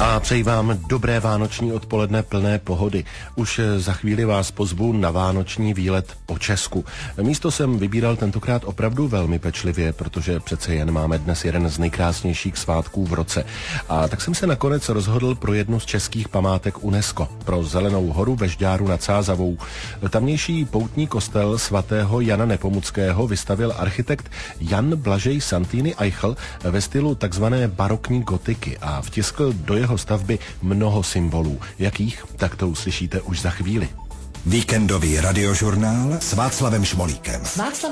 A přeji vám dobré vánoční odpoledne plné pohody. Už za chvíli vás pozvu na vánoční výlet po Česku. Místo jsem vybíral tentokrát opravdu velmi pečlivě, protože přece jen máme dnes jeden z nejkrásnějších svátků v roce. A tak jsem se nakonec rozhodl pro jednu z českých památek UNESCO, pro Zelenou horu ve Žďáru nad Sázavou. Tamnější poutní kostel svatého Jana Nepomuckého vystavil architekt Jan Blažej Santini Eichl ve stylu takzvané barokní gotiky a vtiskl do jeho stavby mnoho symbolů. Jakých? Tak to uslyšíte už za chvíli. Víkendový radiožurnál s Václavem Šmolíkem.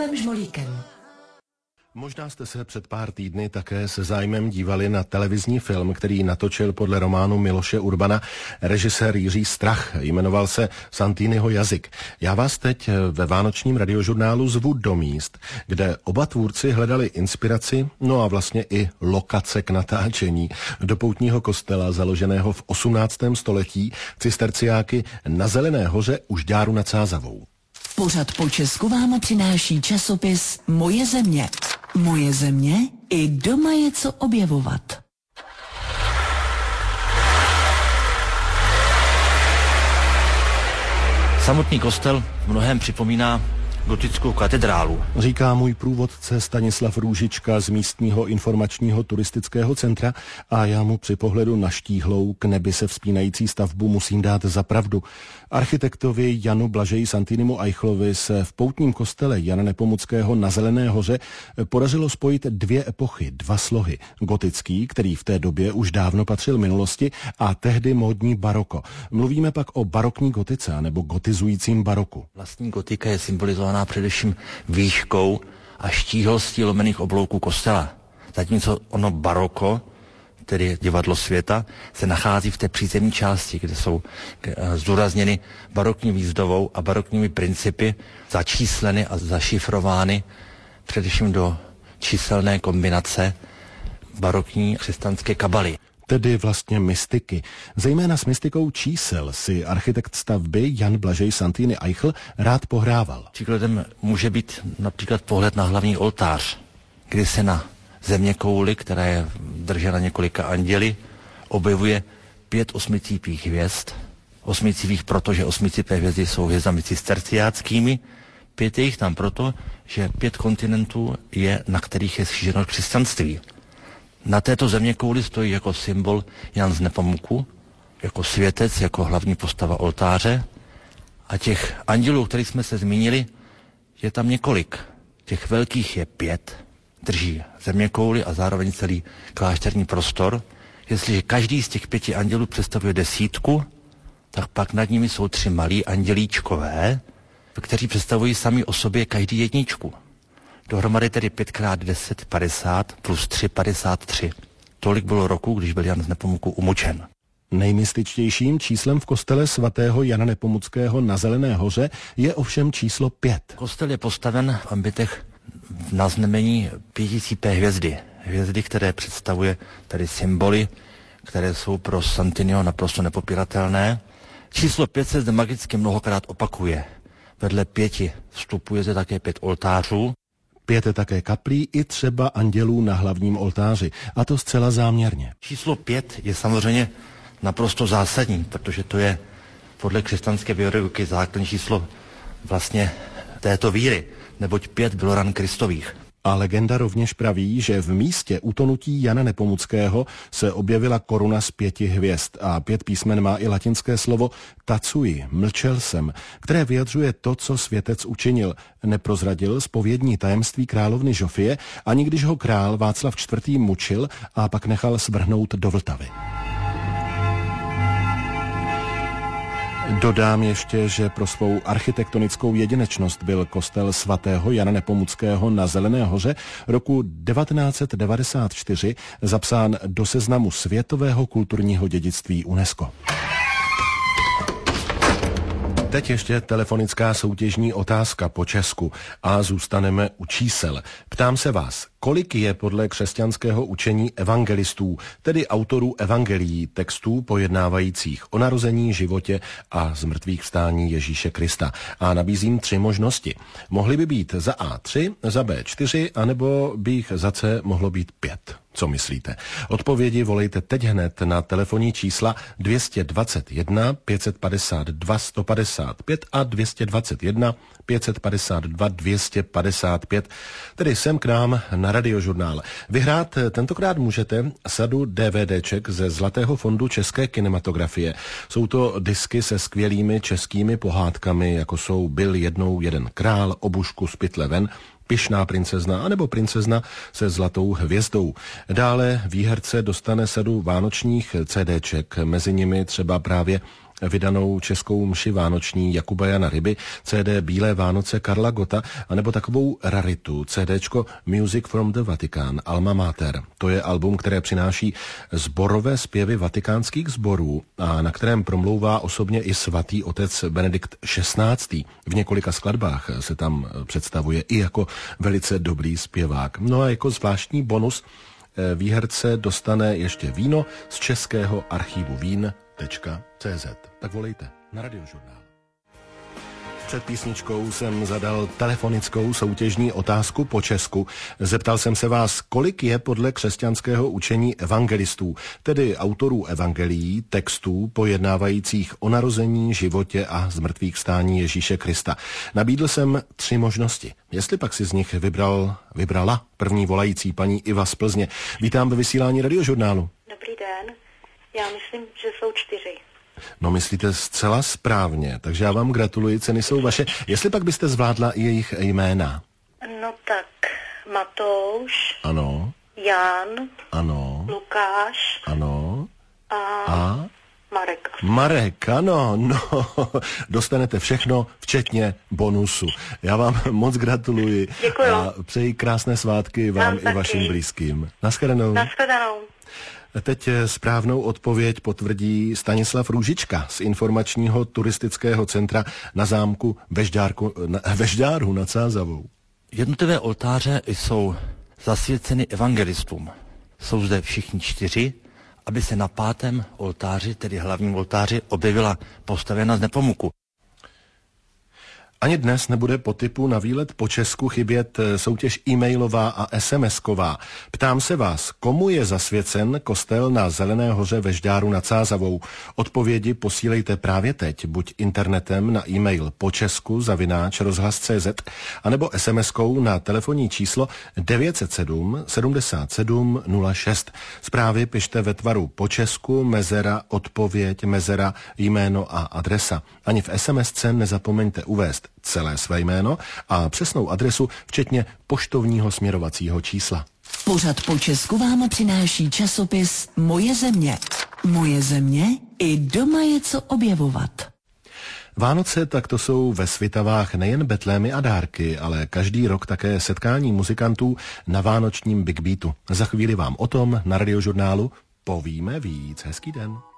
Možná jste se před pár týdny také se zájmem dívali na televizní film, který natočil podle románu Miloše Urbana režisér Jiří Strach. Jmenoval se Santiniho jazyk. Já vás teď ve vánočním radiožurnálu zvu do míst, kde oba tvůrci hledali inspiraci, no a vlastně i lokace k natáčení do poutního kostela založeného v 18. století cisterciáky na Zelené hoře u Žďáru nad Sázavou. Pořad po Česku vám přináší časopis Moje země. Moje země, i doma je co objevovat. Samotný kostel v mnohém připomíná gotickou katedrálu. Říká můj průvodce Stanislav Růžička z místního informačního turistického centra a já mu při pohledu na štíhlou k nebi se vzpínající stavbu musím dát za pravdu. Architektovi Janu Blažeji Santinimu Eichlovi se v poutním kostele Jana Nepomuckého na Zelené hoře podařilo spojit dvě epochy, dva slohy. Gotický, který v té době už dávno patřil minulosti, a tehdy módní baroko. Mluvíme pak o barokní gotice nebo gotizujícím baroku. Vlastní gotika je symbolizovaná především výškou a štíhlostí lomených oblouků kostela. Zatímco ono baroko, tedy divadlo světa, se nachází v té přízemní části, kde jsou zdůrazněny barokní výzdobou a barokními principy začísleny a zašifrovány především do číselné kombinace barokní křesťanské kabaly. Tedy vlastně mystiky. Zejména s mystikou čísel si architekt stavby Jan Blažej Santini Eichl rád pohrával. Příkladem může být například pohled na hlavní oltář, kdy se na zeměkouli, která je držena několika anděli, objevuje 5 osmicípých hvězd. Osmicípých proto, že osmicípé hvězdy jsou hvězdami cisterciáckými. 5 je jich tam proto, že 5 kontinentů je, na kterých je šířeno křesťanství. Na této zeměkouli stojí jako symbol Jan z Nepomuku, jako světec, jako hlavní postava oltáře. A těch andělů, o kterých jsme se zmínili, je tam několik. Těch velkých je 5, drží zeměkouli a zároveň celý klášterní prostor. Jestliže každý z těch 5 andělů představuje 10, tak pak nad nimi jsou 3 malí andělíčkové, kteří představují sami o sobě každý jedničku. Dohromady tedy 5x10, 50, plus 3, 53. Tolik bylo roku, když byl Jan z Nepomuku umučen. Nejmystičtějším číslem v kostele svatého Jana Nepomuckého na Zelené hoře je ovšem číslo 5. Kostel je postaven v ambitech na znamení 500 hvězdy. Hvězdy, které představuje tady symboly, které jsou pro Santiniho naprosto nepopiratelné. Číslo 5 se zde magicky mnohokrát opakuje. Vedle 5 vstupuje zde také 5 oltářů. 5 také kaplí i třeba andělů na hlavním oltáři, a to zcela záměrně. Číslo 5 je samozřejmě naprosto zásadní, protože to je podle křesťanské bioreguky základní číslo vlastně této víry, neboť 5 bylo ran Kristových. A legenda rovněž praví, že v místě utonutí Jana Nepomuckého se objevila koruna z 5 hvězd a 5 písmen má i latinské slovo tacui, mlčel jsem, které vyjadřuje to, co světec učinil. Neprozradil zpovědní tajemství královny Žofie, ani když ho král Václav IV. Mučil a pak nechal svrhnout do Vltavy. Dodám ještě, že pro svou architektonickou jedinečnost byl kostel svatého Jana Nepomuckého na Zelené hoře roku 1994 zapsán do seznamu světového kulturního dědictví UNESCO. Teď ještě telefonická soutěžní otázka po Česku a zůstaneme u čísel. Ptám se vás, kolik je podle křesťanského učení evangelistů, tedy autorů evangelií, textů pojednávajících o narození, životě a zmrtvých vstání Ježíše Krista. A nabízím 3 možnosti. Mohly by být za A 3, za B 4, anebo by jich za C mohlo být 5. Co myslíte? Odpovědi volejte teď hned na telefonní čísla 221 552 155 a 221 552 255, tedy sem k nám na Radiožurnál. Vyhrát tentokrát můžete sadu DVDček ze Zlatého fondu české kinematografie. Jsou to disky se skvělými českými pohádkami, jako jsou Byl jednou jeden král, Obušku z pytle ven, Pyšná princezna anebo Princezna se zlatou hvězdou. Dále výherce dostane sadu vánočních CDček, mezi nimi třeba právě vydanou českou mši vánoční Jakuba Jana Ryby, CD Bílé Vánoce Karla Gotta, anebo takovou raritu, CDčko Music from the Vatican, Alma Mater. To je album, které přináší sborové zpěvy vatikánských sborů a na kterém promlouvá osobně i svatý otec Benedikt XVI. V několika skladbách se tam představuje i jako velice dobrý zpěvák. No a jako zvláštní bonus výherce dostane ještě víno z českého archivu vín.cz. Tak volejte na Radiožurnál. Před písničkou jsem zadal telefonickou soutěžní otázku po česku. Zeptal jsem se vás, kolik je podle křesťanského učení evangelistů, tedy autorů evangelií, textů pojednávajících o narození, životě a zmrtvých vstání Ježíše Krista. Nabídl jsem 3 možnosti. Jestli pak si z nich vybrala první volající paní Iva z Plzně. Vítám ve vysílání Radiožurnálu. Dobrý den. Já myslím, že jsou 4. No, myslíte zcela správně, takže já vám gratuluji, ceny jsou vaše. Jestli pak byste zvládla i jejich jména? No tak, Matouš. Ano. Jan. Ano. Lukáš. Ano. A Marek. Marek, ano, no, dostanete všechno, včetně bonusu. Já vám moc gratuluji. Děkuju. A přeji krásné svátky vám i vašim blízkým. Naschledanou. Naschledanou. Teď správnou odpověď potvrdí Stanislav Růžička z informačního turistického centra na zámku Vežďáru nad Sázavou. Jednotlivé oltáře jsou zasvěceny evangelistům. Jsou zde všichni 4, aby se na 5. oltáři, tedy hlavním oltáři, objevila postavěna z Nepomuku. Ani dnes nebude po tipu na výlet po Česku chybět soutěž e-mailová a SMS-ková. Ptám se vás, komu je zasvěcen kostel na Zelené hoře Vežďáru nad Sázavou? Odpovědi posílejte právě teď, buď internetem na e-mail počesku@rozhlas.cz anebo SMS-kou na telefonní číslo 907 77 06. Zprávy pište ve tvaru počesku, mezera, odpověď, mezera, jméno a adresa. Ani v SMS-ce nezapomeňte uvést celé své jméno a přesnou adresu, včetně poštovního směrovacího čísla. Pořad po Česku vám přináší časopis Moje země. Moje země i doma je co objevovat. Vánoce tak to jsou ve Svitavách nejen betlémy a dárky, ale každý rok také setkání muzikantů na vánočním Big Beatu. Za chvíli vám o tom na Radiožurnálu povíme víc. Hezký den.